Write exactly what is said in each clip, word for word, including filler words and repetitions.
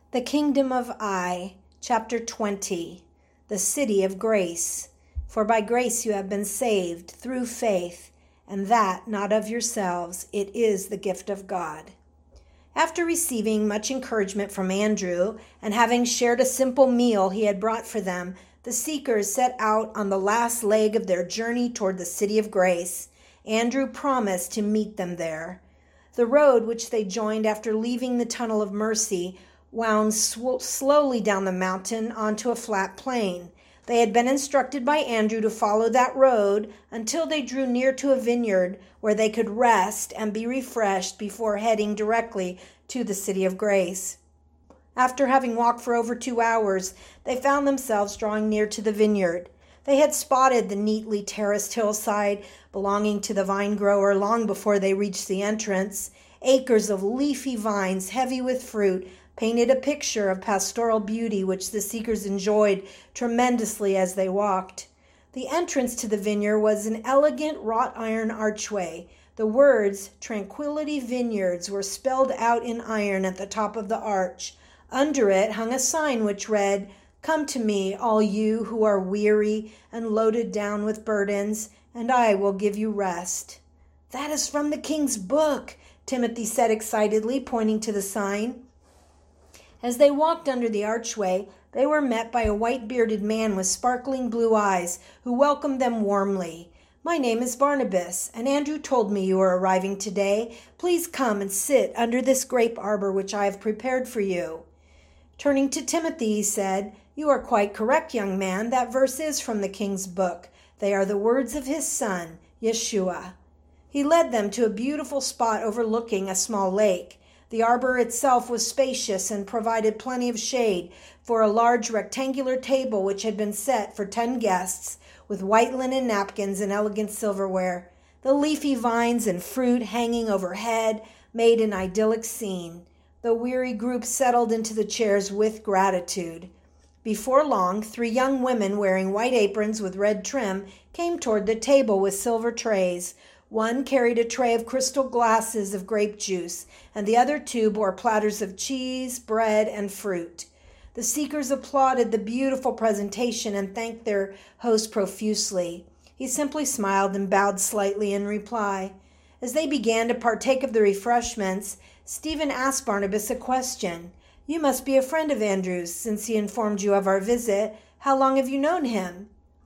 The Kingdom of I, Chapter twenty, The City of Grace. For by grace you have been saved through faith, and that not of yourselves, it is the gift of God. After receiving much encouragement from Andrew, and having shared a simple meal he had brought for them, the seekers set out on the last leg of their journey toward the City of Grace. Andrew promised to meet them there. The road which they joined after leaving the Tunnel of Mercy wound sw- slowly down the mountain onto a flat plain. They had been instructed by Andrew to follow that road until they drew near to a vineyard where they could rest and be refreshed before heading directly to the City of Grace. After having walked for over two hours, they found themselves drawing near to the vineyard. They had spotted the neatly terraced hillside belonging to the vine grower long before they reached the entrance. Acres of leafy vines, heavy with fruit, painted a picture of pastoral beauty which the seekers enjoyed tremendously as they walked. The entrance to the vineyard was an elegant wrought iron archway. The words Tranquility Vineyards were spelled out in iron at the top of the arch. Under it hung a sign which read, "Come to me, all you who are weary and loaded down with burdens, and I will give you rest." "That is from the King's book," Timothy said excitedly, pointing to the sign. As they walked under the archway, they were met by a white-bearded man with sparkling blue eyes, who welcomed them warmly. "My name is Barnabas, and Andrew told me you were arriving today. Please come and sit under this grape arbor which I have prepared for you." Turning to Timothy, he said, "You are quite correct, young man. That verse is from the King's book. They are the words of his son, Yeshua." He led them to a beautiful spot overlooking a small lake. The arbor itself was spacious and provided plenty of shade for a large rectangular table which had been set for ten guests, with white linen napkins and elegant silverware. The leafy vines and fruit hanging overhead made an idyllic scene. The weary group settled into the chairs with gratitude. Before long, three young women wearing white aprons with red trim came toward the table with silver trays. One carried a tray of crystal glasses of grape juice, and the other two bore platters of cheese, bread, and fruit. The seekers applauded the beautiful presentation and thanked their host profusely. He simply smiled and bowed slightly in reply. As they began to partake of the refreshments, Stephen asked Barnabas a question. "You must be a friend of Andrew's, since he informed you of our visit. How long have you known him?"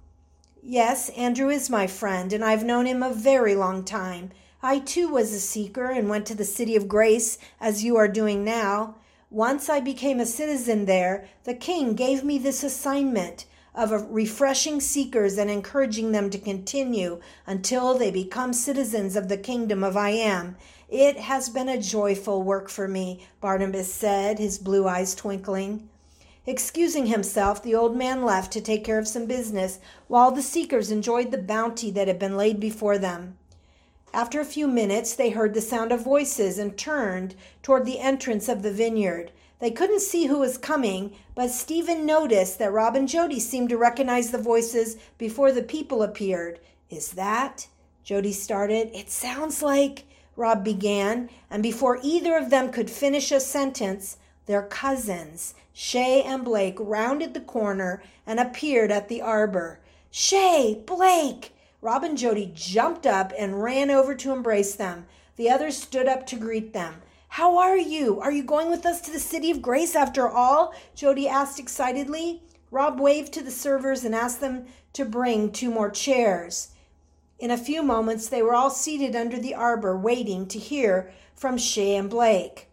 "Yes, Andrew is my friend, and I've known him a very long time. I too was a seeker and went to the City of Grace, as you are doing now. Once I became a citizen there, the king gave me this assignment of refreshing seekers and encouraging them to continue until they become citizens of the kingdom of I Am. It has been a joyful work for me," Barnabas said, his blue eyes twinkling. Excusing himself, the old man left to take care of some business, while the seekers enjoyed the bounty that had been laid before them. After a few minutes, they heard the sound of voices and turned toward the entrance of the vineyard. They couldn't see who was coming, but Stephen noticed that Rob and Jody seemed to recognize the voices before the people appeared. "Is that?" Jody started. "It sounds like," Rob began, and before either of them could finish a sentence, their cousins, Shay and Blake, rounded the corner and appeared at the arbor. "Shay! Blake!" Rob and Jody jumped up and ran over to embrace them. The others stood up to greet them. "How are you? Are you going with us to the City of Grace after all?" Jody asked excitedly. Rob waved to the servers and asked them to bring two more chairs. In a few moments, they were all seated under the arbor, waiting to hear from Shay and Blake.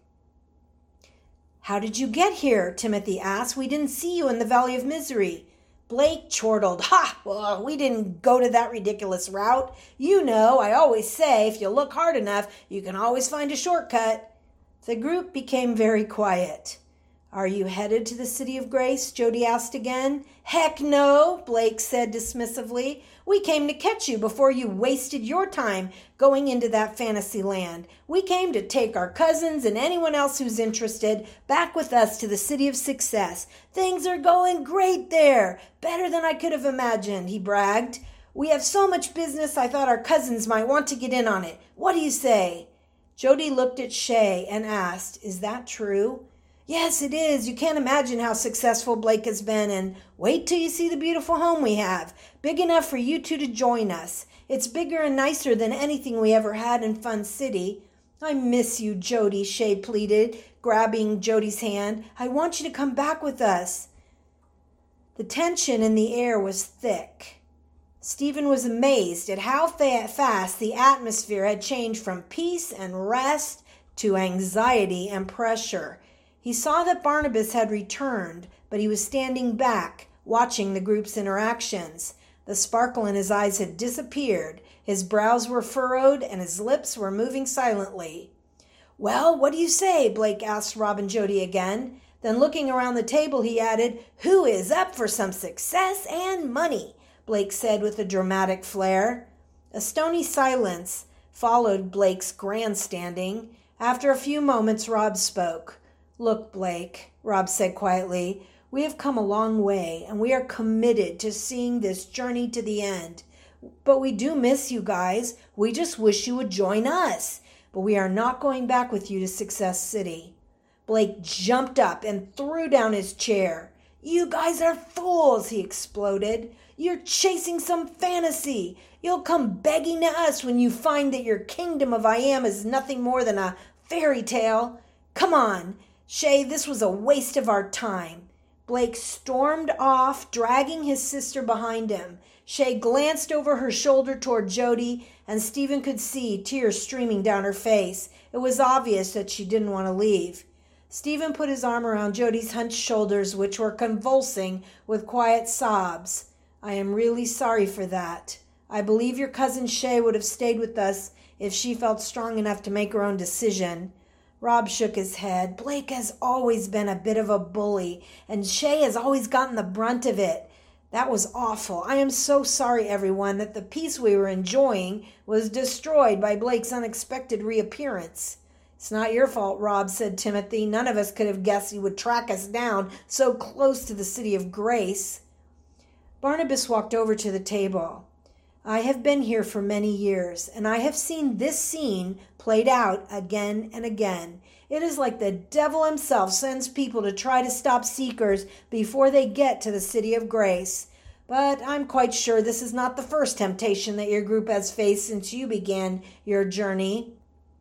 "How did you get here?" Timothy asked. "We didn't see you in the Valley of Misery." Blake chortled. "Ha! Well, we didn't go to that ridiculous route. You know, I always say, if you look hard enough, you can always find a shortcut." The group became very quiet. "Are you headed to the City of Grace?" Jody asked again. "Heck no," Blake said dismissively. "We came to catch you before you wasted your time going into that fantasy land. We came to take our cousins and anyone else who's interested back with us to the City of Success. Things are going great there, better than I could have imagined," he bragged. "We have so much business I thought our cousins might want to get in on it. What do you say?" Jody looked at Shay and asked, "Is that true?" Yes, it is. You can't imagine how successful Blake has been, and wait till you see the beautiful home we have. Big enough for you two to join us. It's bigger and nicer than anything we ever had in Fun City. I miss you, Jody, Shay pleaded, grabbing Jody's hand. I want you to come back with us. The tension in the air was thick. Stephen was amazed at how fast the atmosphere had changed from peace and rest to anxiety and pressure. He saw that Barnabas had returned, but he was standing back, watching the group's interactions. The sparkle in his eyes had disappeared. His brows were furrowed, and his lips were moving silently. Well, what do you say? Blake asked Rob and Jody again. Then looking around the table, he added, Who is up for some success and money? Blake said with a dramatic flair. A stony silence followed Blake's grandstanding. After a few moments, Rob spoke. Look, Blake, Rob said quietly, we have come a long way, and we are committed to seeing this journey to the end. But we do miss you guys. We just wish you would join us. But we are not going back with you to Success City. Blake jumped up and threw down his chair. You guys are fools, he exploded. You're chasing some fantasy. You'll come begging to us when you find that your kingdom of I Am is nothing more than a fairy tale. Come on, Shay, this was a waste of our time. Blake stormed off, dragging his sister behind him. Shay glanced over her shoulder toward Jody, and Stephen could see tears streaming down her face. It was obvious that she didn't want to leave. Stephen put his arm around Jody's hunched shoulders, which were convulsing with quiet sobs. I am really sorry for that. I believe your cousin Shay would have stayed with us if she felt strong enough to make her own decision. Rob shook his head. Blake has always been a bit of a bully, and Shay has always gotten the brunt of it. That was awful. I am so sorry, everyone, that the peace we were enjoying was destroyed by Blake's unexpected reappearance. It's not your fault, Rob, said Timothy. None of us could have guessed he would track us down so close to the City of Grace. Barnabas walked over to the table. I have been here for many years, and I have seen this scene played out again and again. It is like the devil himself sends people to try to stop seekers before they get to the City of Grace. But I'm quite sure this is not the first temptation that your group has faced since you began your journey.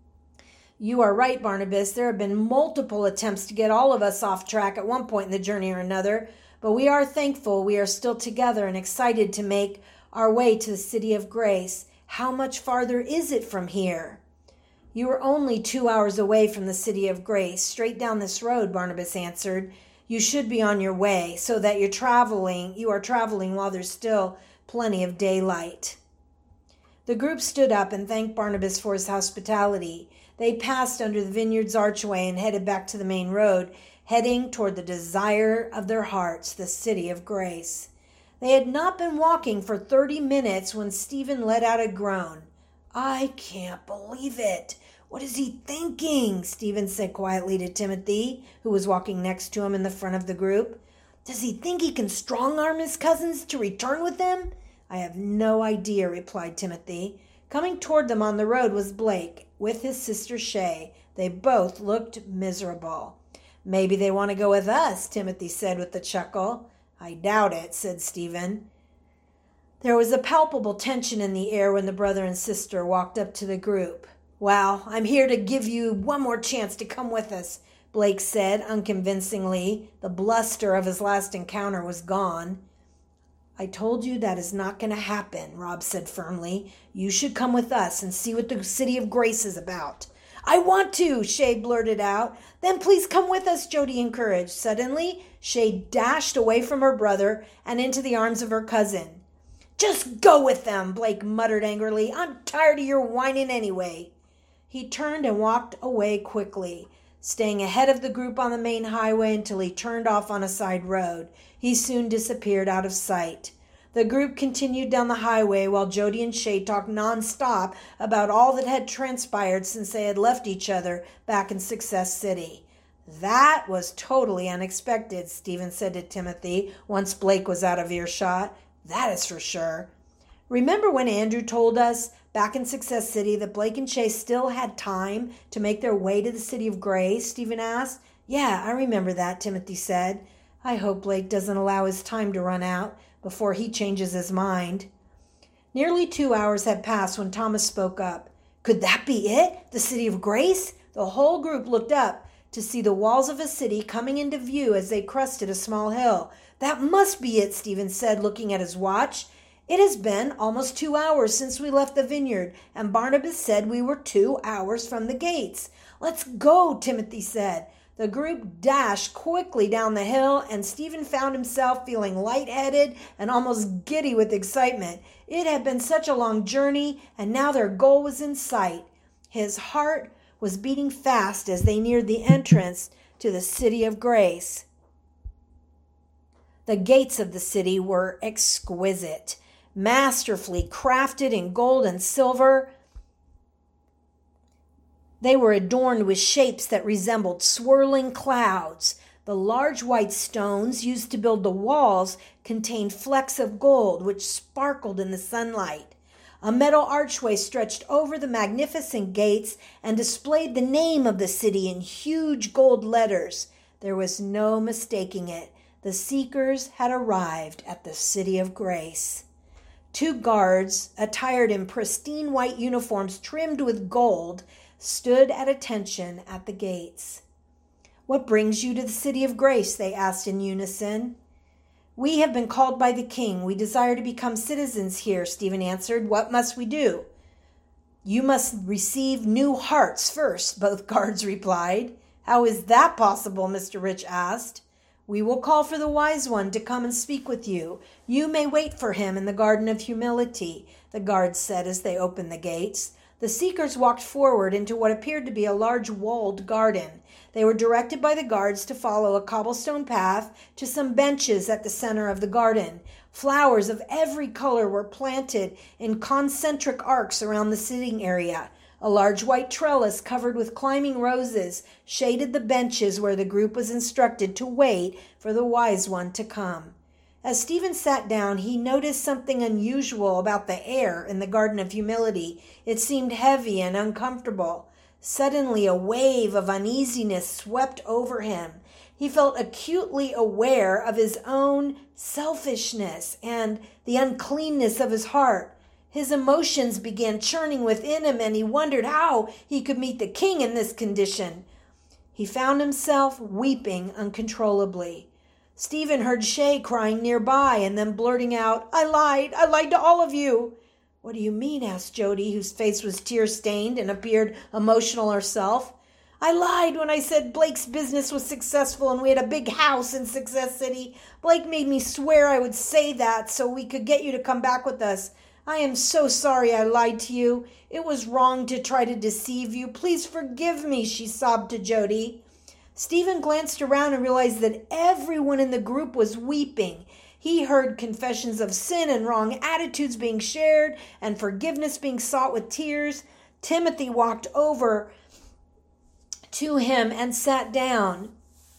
You are right, Barnabas. There have been multiple attempts to get all of us off track at one point in the journey or another, but we are thankful we are still together and excited to make our way to the City of Grace. How much farther is it from here? You are only two hours away from the City of Grace, straight down this road, Barnabas answered. You should be on your way, so that you're traveling, you are traveling while there's still plenty of daylight. The group stood up and thanked Barnabas for his hospitality. They passed under the vineyard's archway and headed back to the main road, heading toward the desire of their hearts, the City of Grace. They had not been walking for thirty minutes when Stephen let out a groan. I can't believe it. What is he thinking? Stephen said quietly to Timothy, who was walking next to him in the front of the group. Does he think he can strong-arm his cousins to return with him? I have no idea, replied Timothy. Coming toward them on the road was Blake, with his sister Shay. They both looked miserable. Maybe they want to go with us, Timothy said with a chuckle. I doubt it, said Stephen. There was a palpable tension in the air when the brother and sister walked up to the group. Well, I'm here to give you one more chance to come with us, Blake said unconvincingly. The bluster of his last encounter was gone. I told you that is not going to happen, Rob said firmly. You should come with us and see what the City of Grace is about. I want to, Shay blurted out. Then please come with us, Jody encouraged. Suddenly, Shay dashed away from her brother and into the arms of her cousin. Just go with them, Blake muttered angrily. I'm tired of your whining anyway. He turned and walked away quickly, staying ahead of the group on the main highway until he turned off on a side road. He soon disappeared out of sight. The group continued down the highway while Jody and Shay talked nonstop about all that had transpired since they had left each other back in Success City. That was totally unexpected, Stephen said to Timothy once Blake was out of earshot. That is for sure. Remember when Andrew told us back in Success City that Blake and Shay still had time to make their way to the City of Grace? Stephen asked. Yeah, I remember that, Timothy said. I hope Blake doesn't allow his time to run out before he changes his mind. Nearly two hours had passed when Thomas spoke up. Could that be it? The City of Grace? The whole group looked up to see the walls of a city coming into view as they crested a small hill. That must be it, Stephen said, looking at his watch. It has been almost two hours since we left the vineyard, and Barnabas said we were two hours from the gates. Let's go, Timothy said. The group dashed quickly down the hill, and Stephen found himself feeling lightheaded and almost giddy with excitement. It had been such a long journey, and now their goal was in sight. His heart was beating fast as they neared the entrance to the City of Grace. The gates of the city were exquisite, masterfully crafted in gold and silver. They were adorned with shapes that resembled swirling clouds. The large white stones used to build the walls contained flecks of gold which sparkled in the sunlight. A metal archway stretched over the magnificent gates and displayed the name of the city in huge gold letters. There was no mistaking it. The seekers had arrived at the City of Grace. Two guards, attired in pristine white uniforms trimmed with gold, stood at attention at the gates. What brings you to the City of Grace? They asked in unison. We have been called by the king. We desire to become citizens here, Stephen answered. What must we do? You must receive new hearts first, both guards replied. How is that possible? Mister Rich asked. We will call for the wise one to come and speak with you. You may wait for him in the Garden of Humility, the guards said as they opened the gates. The seekers walked forward into what appeared to be a large walled garden. They were directed by the guards to follow a cobblestone path to some benches at the center of the garden. Flowers of every color were planted in concentric arcs around the sitting area. A large white trellis covered with climbing roses shaded the benches where the group was instructed to wait for the wise one to come. As Stephen sat down, he noticed something unusual about the air in the Garden of Humility. It seemed heavy and uncomfortable. Suddenly, a wave of uneasiness swept over him. He felt acutely aware of his own selfishness and the uncleanness of his heart. His emotions began churning within him, and he wondered how he could meet the king in this condition. He found himself weeping uncontrollably. Stephen heard Shay crying nearby and then blurting out, I lied. I lied to all of you. What do you mean? Asked Jody, whose face was tear-stained and appeared emotional herself. I lied when I said Blake's business was successful and we had a big house in Success City. Blake made me swear I would say that so we could get you to come back with us. I am so sorry I lied to you. It was wrong to try to deceive you. Please forgive me, she sobbed to Jody. Stephen glanced around and realized that everyone in the group was weeping. He heard confessions of sin and wrong attitudes being shared and forgiveness being sought with tears. Timothy walked over to him and sat down.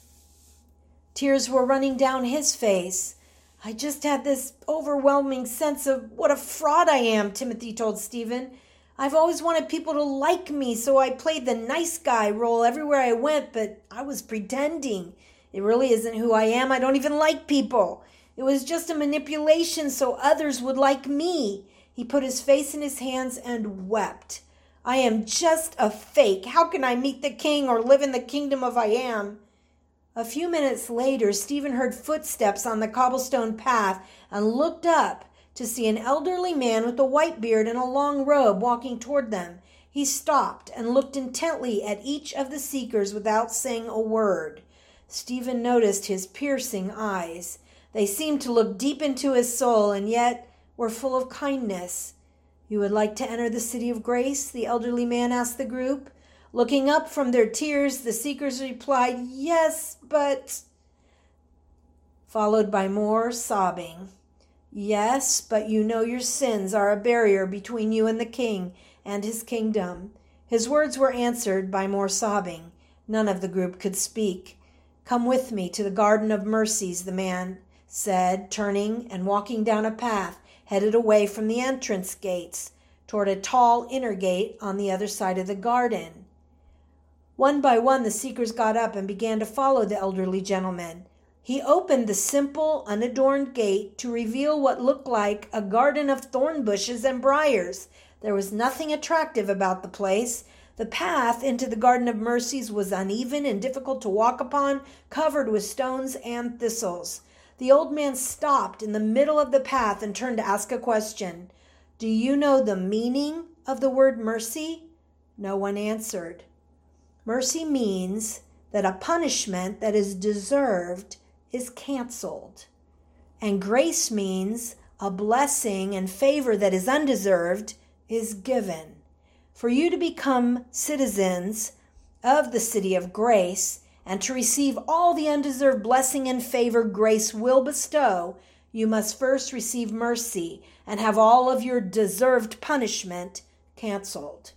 Tears were running down his face. I just had this overwhelming sense of what a fraud I am, Timothy told Stephen. I've always wanted people to like me, so I played the nice guy role everywhere I went, but I was pretending. It really isn't who I am. I don't even like people. It was just a manipulation so others would like me. He put his face in his hands and wept. I am just a fake. How can I meet the king or live in the kingdom of I am? A few minutes later, Stephen heard footsteps on the cobblestone path and looked up to see an elderly man with a white beard and a long robe walking toward them. He stopped and looked intently at each of the seekers without saying a word. Stephen noticed his piercing eyes. They seemed to look deep into his soul and yet were full of kindness. You would like to enter the City of Grace? The elderly man asked the group. Looking up from their tears, the seekers replied, yes, but... followed by more sobbing. Yes, but you know your sins are a barrier between you and the king and his kingdom. His words were answered by more sobbing. None of the group could speak. Come with me to the Garden of Mercies, the man said, turning and walking down a path headed away from the entrance gates toward a tall inner gate on the other side of the garden. One by one, the seekers got up and began to follow the elderly gentleman. He opened the simple, unadorned gate to reveal what looked like a garden of thorn bushes and briars. There was nothing attractive about the place. The path into the Garden of Mercies was uneven and difficult to walk upon, covered with stones and thistles. The old man stopped in the middle of the path and turned to ask a question. "Do you know the meaning of the word mercy?" No one answered. Mercy means that a punishment that is deserved is canceled. And grace means a blessing and favor that is undeserved is given. For you to become citizens of the city of grace and to receive all the undeserved blessing and favor grace will bestow, you must first receive mercy and have all of your deserved punishment canceled.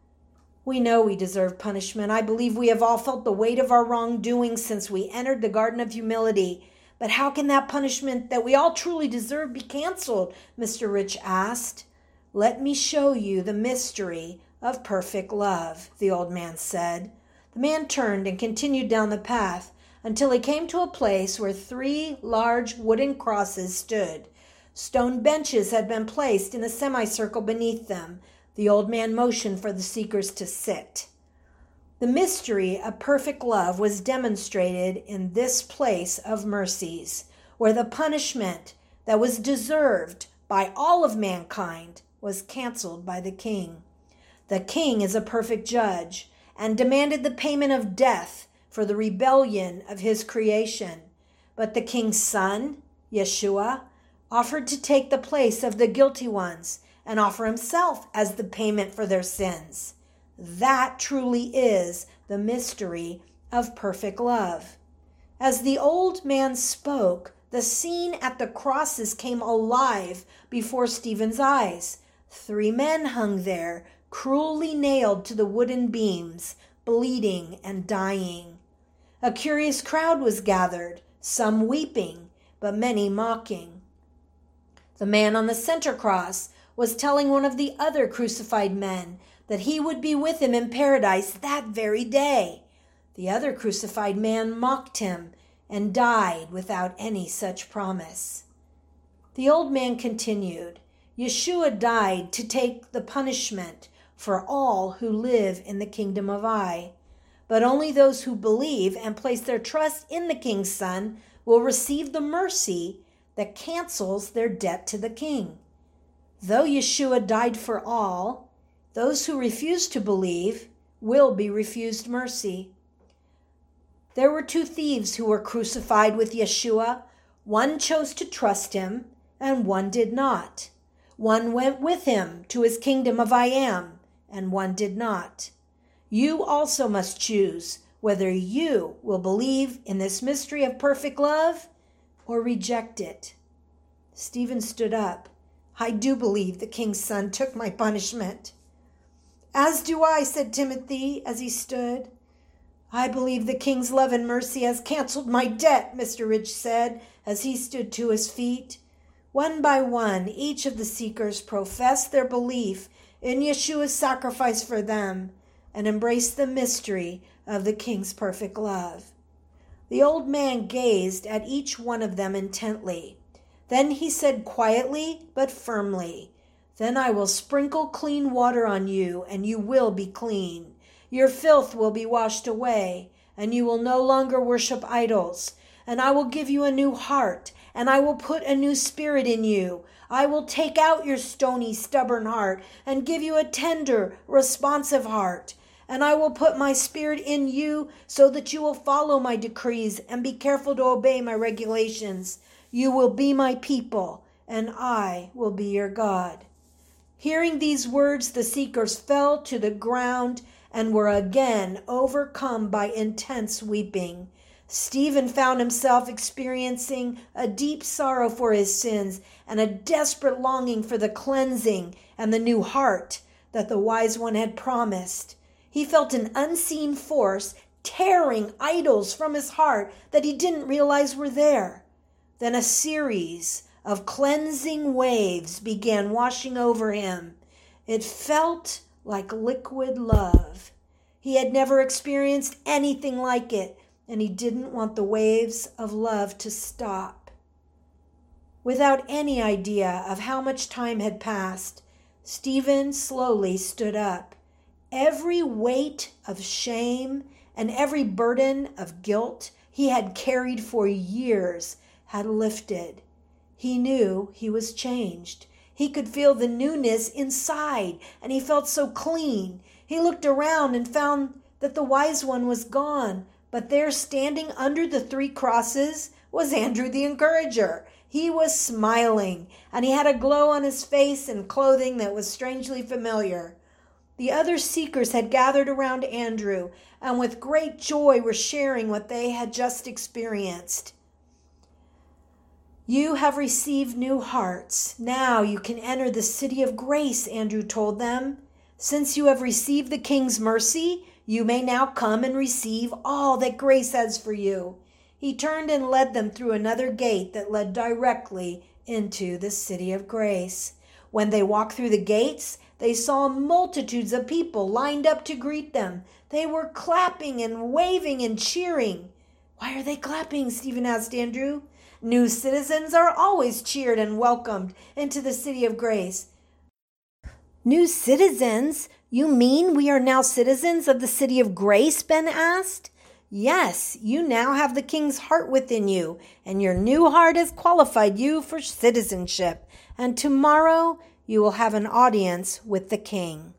We know we deserve punishment. I believe we have all felt the weight of our wrongdoing since we entered the Garden of Humility. But how can that punishment that we all truly deserve be canceled? Mister Rich asked. "Let me show you the mystery of perfect love," the old man said. The man turned and continued down the path until he came to a place where three large wooden crosses stood. Stone benches had been placed in a semicircle beneath them. The old man motioned for the seekers to sit. The mystery of perfect love was demonstrated in this place of mercies, where the punishment that was deserved by all of mankind was canceled by the king. The king is a perfect judge and demanded the payment of death for the rebellion of his creation. But the king's son, Yeshua, offered to take the place of the guilty ones and offer himself as the payment for their sins. That truly is the mystery of perfect love. As the old man spoke, the scene at the crosses came alive before Stephen's eyes. Three men hung there, cruelly nailed to the wooden beams, bleeding and dying. A curious crowd was gathered, some weeping, but many mocking. The man on the center cross was telling one of the other crucified men that he would be with him in paradise that very day. The other crucified man mocked him and died without any such promise. The old man continued, Yeshua died to take the punishment for all who live in the kingdom of I. But only those who believe and place their trust in the King's Son will receive the mercy that cancels their debt to the King. Though Yeshua died for all, those who refuse to believe will be refused mercy. There were two thieves who were crucified with Yeshua. One chose to trust him, and one did not. One went with him to his kingdom of I am, and one did not. You also must choose whether you will believe in this mystery of perfect love or reject it. Stephen stood up. I do believe the King's Son took my punishment. As do I, said Timothy as he stood. I believe the King's love and mercy has canceled my debt, Mister Rich said as he stood to his feet. One by one, each of the seekers professed their belief in Yeshua's sacrifice for them and embraced the mystery of the King's perfect love. The old man gazed at each one of them intently. Then he said quietly but firmly, Then I will sprinkle clean water on you, and you will be clean. Your filth will be washed away, and you will no longer worship idols. And I will give you a new heart, and I will put a new spirit in you. I will take out your stony, stubborn heart and give you a tender, responsive heart. And I will put my spirit in you so that you will follow my decrees and be careful to obey my regulations. You will be my people, and I will be your God. Hearing these words, the seekers fell to the ground and were again overcome by intense weeping. Stephen found himself experiencing a deep sorrow for his sins and a desperate longing for the cleansing and the new heart that the wise one had promised. He felt an unseen force tearing idols from his heart that he didn't realize were there. Then a series of cleansing waves began washing over him. It felt like liquid love. He had never experienced anything like it, and he didn't want the waves of love to stop. Without any idea of how much time had passed, Stephen slowly stood up. Every weight of shame and every burden of guilt he had carried for years had lifted. He knew he was changed. He could feel the newness inside, and he felt so clean. He looked around and found that the wise one was gone, but there, standing under the three crosses, was Andrew the Encourager. He was smiling, and he had a glow on his face and clothing that was strangely familiar. The other seekers had gathered around Andrew, and with great joy were sharing what they had just experienced. You have received new hearts. Now you can enter the city of grace, Andrew told them. Since you have received the king's mercy, you may now come and receive all that grace has for you. He turned and led them through another gate that led directly into the city of grace. When they walked through the gates, they saw multitudes of people lined up to greet them. They were clapping and waving and cheering. Why are they clapping? Stephen asked Andrew. New citizens are always cheered and welcomed into the city of grace. New citizens? You mean we are now citizens of the city of grace? Ben asked. Yes, you now have the king's heart within you, and your new heart has qualified you for citizenship. And tomorrow you will have an audience with the king.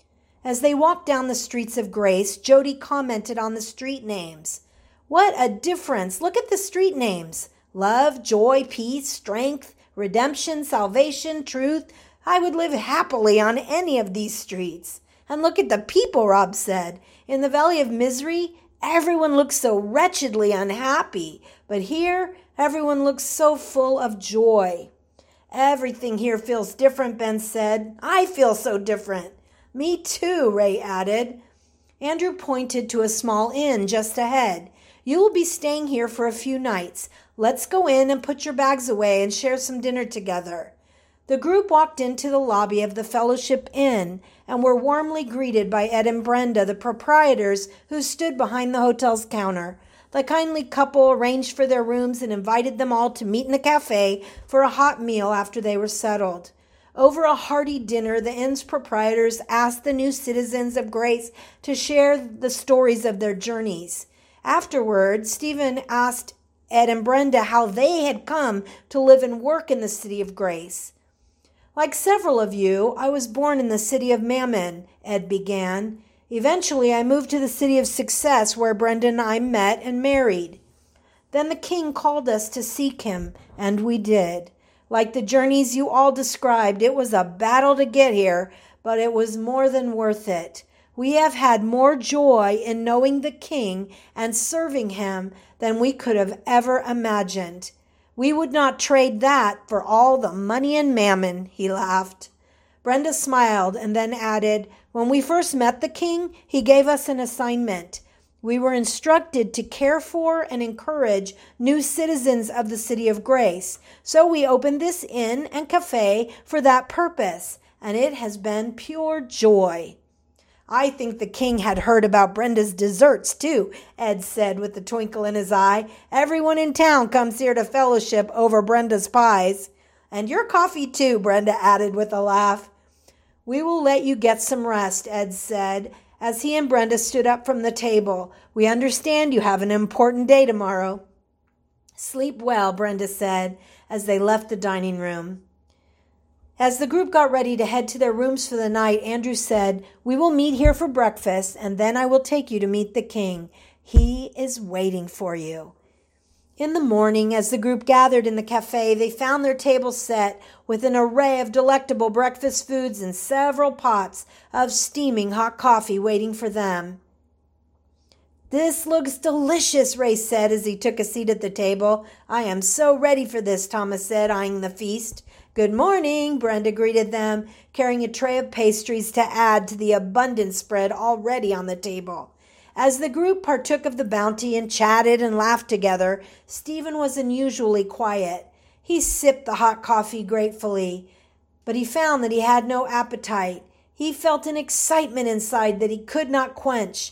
As they walked down the streets of Grace, Jody commented on the street names. What a difference! Look at the street names. Love, joy, peace, strength, redemption, salvation, truth. I would live happily on any of these streets. And look at the people, Rob said. In the Valley of Misery, everyone looks so wretchedly unhappy. But here, everyone looks so full of joy. Everything here feels different, Ben said. I feel so different. Me too, Ray added. Andrew pointed to a small inn just ahead. You will be staying here for a few nights. Let's go in and put your bags away and share some dinner together. The group walked into the lobby of the Fellowship Inn and were warmly greeted by Ed and Brenda, the proprietors who stood behind the hotel's counter. The kindly couple arranged for their rooms and invited them all to meet in the cafe for a hot meal after they were settled. Over a hearty dinner, the inn's proprietors asked the new citizens of Grace to share the stories of their journeys. Afterward, Stephen asked Ed and Brenda how they had come to live and work in the city of Grace. Like several of you, I was born in the city of Mammon, Ed began. Eventually, I moved to the city of Success, where Brenda and I met and married. Then the king called us to seek him, and we did. Like the journeys you all described, it was a battle to get here, but it was more than worth it. We have had more joy in knowing the king and serving him than we could have ever imagined. We would not trade that for all the money and mammon, he laughed. Brenda smiled and then added, when we first met the king, he gave us an assignment. We were instructed to care for and encourage new citizens of the city of Grace. So we opened this inn and cafe for that purpose, and it has been pure joy. I think the king had heard about Brenda's desserts, too, Ed said with a twinkle in his eye. Everyone in town comes here to fellowship over Brenda's pies. And your coffee, too, Brenda added with a laugh. We will let you get some rest, Ed said, as he and Brenda stood up from the table. We understand you have an important day tomorrow. Sleep well, Brenda said, as they left the dining room. As the group got ready to head to their rooms for the night, Andrew said, we will meet here for breakfast, and then I will take you to meet the king. He is waiting for you. In the morning, as the group gathered in the cafe, they found their table set with an array of delectable breakfast foods and several pots of steaming hot coffee waiting for them. This looks delicious, Ray said as he took a seat at the table. I am so ready for this, Thomas said, eyeing the feast. Good morning, Brenda greeted them, carrying a tray of pastries to add to the abundant spread already on the table. As the group partook of the bounty and chatted and laughed together, Stephen was unusually quiet. He sipped the hot coffee gratefully, but he found that he had no appetite. He felt an excitement inside that he could not quench.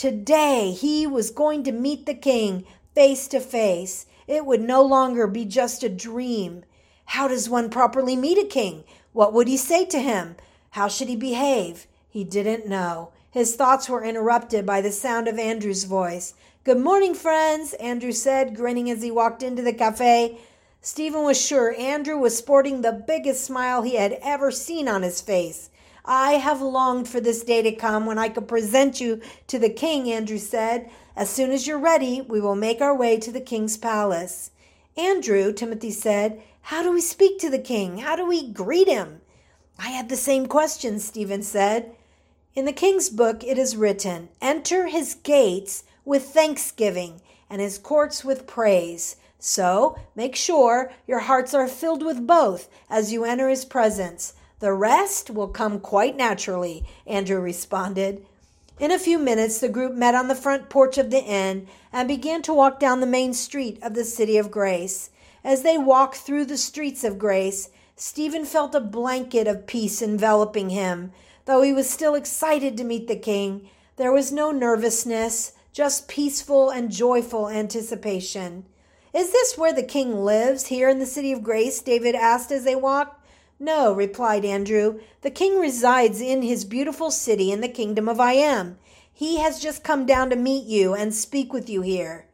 Today he was going to meet the king face to face. It would no longer be just a dream. How does one properly meet a king? What would he say to him? How should he behave? He didn't know. His thoughts were interrupted by the sound of Andrew's voice. "Good morning, friends," Andrew said, grinning as he walked into the cafe. Stephen was sure Andrew was sporting the biggest smile he had ever seen on his face. "I have longed for this day to come when I could present you to the king," Andrew said. "As soon as you're ready, we will make our way to the king's palace." "Andrew," Timothy said, "how do we speak to the king? How do we greet him?" "I had the same question," Stephen said. "In the king's book it is written, 'Enter his gates with thanksgiving and his courts with praise.' So make sure your hearts are filled with both as you enter his presence. The rest will come quite naturally," Andrew responded. In a few minutes, the group met on the front porch of the inn and began to walk down the main street of the City of Grace. As they walked through the streets of Grace, Stephen felt a blanket of peace enveloping him. Though he was still excited to meet the king, there was no nervousness, just peaceful and joyful anticipation. "Is this where the king lives, here in the City of Grace?" David asked as they walked. "No," replied Andrew. "The king resides in his beautiful city in the kingdom of I Am. He has just come down to meet you and speak with you here."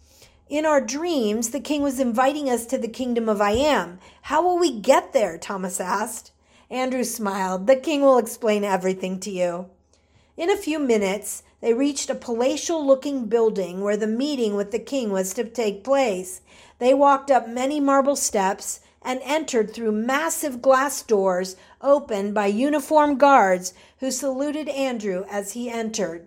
"In our dreams, the king was inviting us to the kingdom of I Am. How will we get there?" Thomas asked. Andrew smiled. "The king will explain everything to you." In a few minutes, they reached a palatial-looking building where the meeting with the king was to take place. They walked up many marble steps and entered through massive glass doors opened by uniformed guards who saluted Andrew as he entered.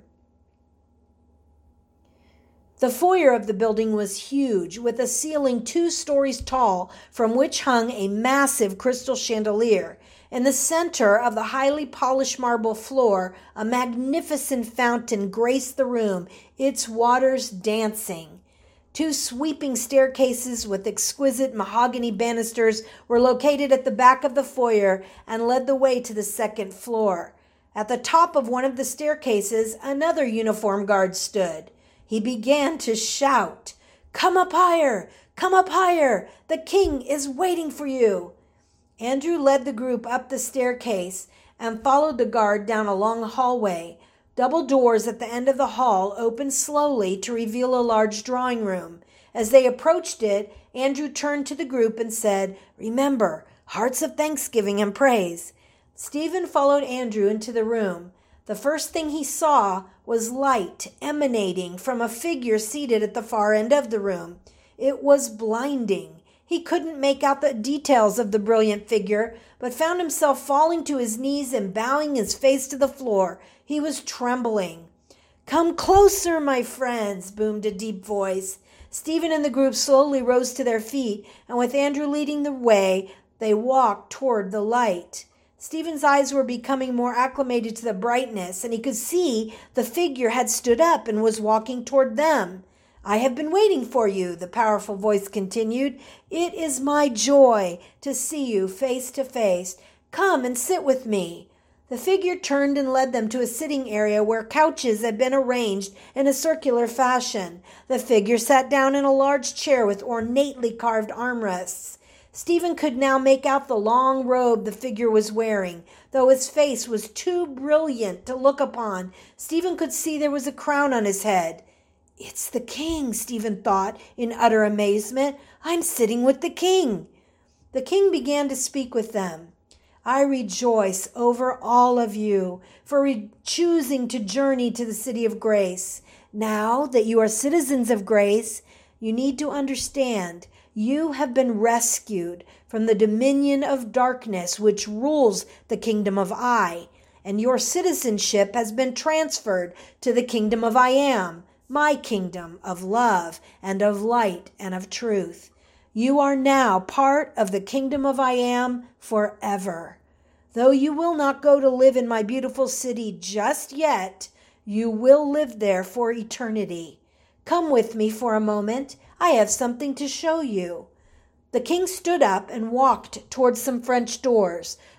The foyer of the building was huge, with a ceiling two stories tall from which hung a massive crystal chandelier. In the center of the highly polished marble floor, a magnificent fountain graced the room, its waters dancing. Two sweeping staircases with exquisite mahogany banisters were located at the back of the foyer and led the way to the second floor. At the top of one of the staircases, another uniformed guard stood. He began to shout, "Come up higher! Come up higher! The king is waiting for you!" Andrew led the group up the staircase and followed the guard down a long hallway. Double doors at the end of the hall opened slowly to reveal a large drawing room. As they approached it, Andrew turned to the group and said, "Remember, hearts of thanksgiving and praise." Stephen followed Andrew into the room. The first thing he saw was light emanating from a figure seated at the far end of the room. It was blinding. He couldn't make out the details of the brilliant figure, but found himself falling to his knees and bowing his face to the floor. He was trembling. "Come closer, my friends," boomed a deep voice. Stephen and the group slowly rose to their feet, and with Andrew leading the way, they walked toward the light. Stephen's eyes were becoming more acclimated to the brightness, and he could see the figure had stood up and was walking toward them. "I have been waiting for you," the powerful voice continued. "It is my joy to see you face to face. Come and sit with me." The figure turned and led them to a sitting area where couches had been arranged in a circular fashion. The figure sat down in a large chair with ornately carved armrests. Stephen could now make out the long robe the figure was wearing. Though his face was too brilliant to look upon, Stephen could see there was a crown on his head. "It's the king," Stephen thought in utter amazement. "I'm sitting with the king." The king began to speak with them. "I rejoice over all of you for re- choosing to journey to the City of Grace. Now that you are citizens of Grace, you need to understand you have been rescued from the dominion of darkness which rules the kingdom of I, and your citizenship has been transferred to the kingdom of I Am, my kingdom of love and of light and of truth. You are now part of the kingdom of I Am forever. Though you will not go to live in my beautiful city just yet, you will live there for eternity. Come with me for a moment. I have something to show you." The king stood up and walked towards some French doors.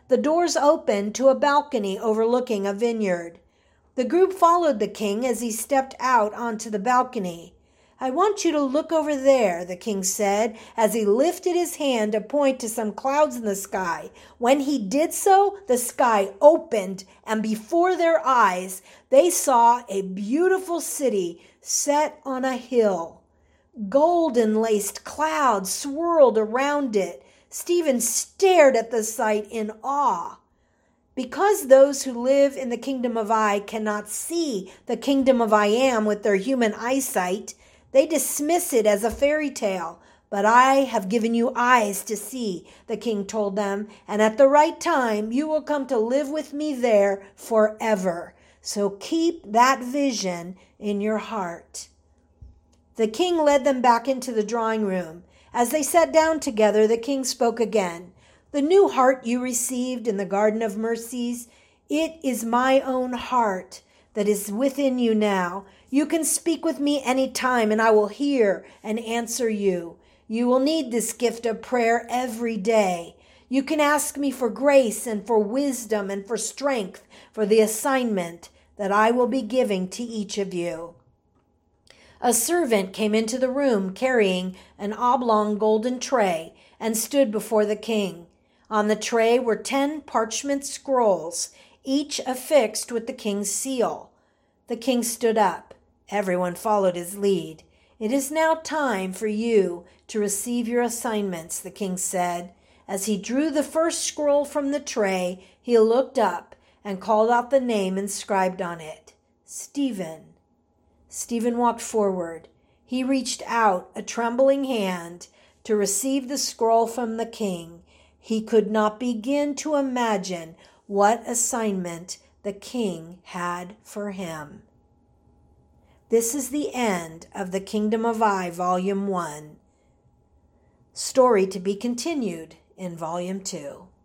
The doors opened to a balcony overlooking a vineyard. The group followed the king as he stepped out onto the balcony. "I want you to look over there," the king said, as he lifted his hand to point to some clouds in the sky. When he did so, the sky opened, and before their eyes, they saw a beautiful city set on a hill. Golden-laced clouds swirled around it. Stephen stared at the sight in awe. Because those who live in the kingdom of I cannot see the kingdom of I am with their human eyesight, they dismiss it as a fairy tale. "But I have given you eyes to see," the king told them, "and at the right time you will come to live with me there forever. So keep that vision in your heart." The king led them back into the drawing room. As they sat down together, the king spoke again. "The new heart you received in the Garden of Mercies, it is my own heart that is within you now. You can speak with me any time, and I will hear and answer you. You will need this gift of prayer every day. You can ask me for grace and for wisdom and for strength for the assignment that I will be giving to each of you." A servant came into the room carrying an oblong golden tray and stood before the king. On the tray were ten parchment scrolls, each affixed with the king's seal. The king stood up. Everyone followed his lead. "It is now time for you to receive your assignments," the king said. As he drew the first scroll from the tray, he looked up and called out the name inscribed on it, "Stephen." Stephen walked forward. He reached out a trembling hand to receive the scroll from the king. He could not begin to imagine what assignment the king had for him. This is the end of The Kingdom of I, Volume one. Story to be continued in Volume two.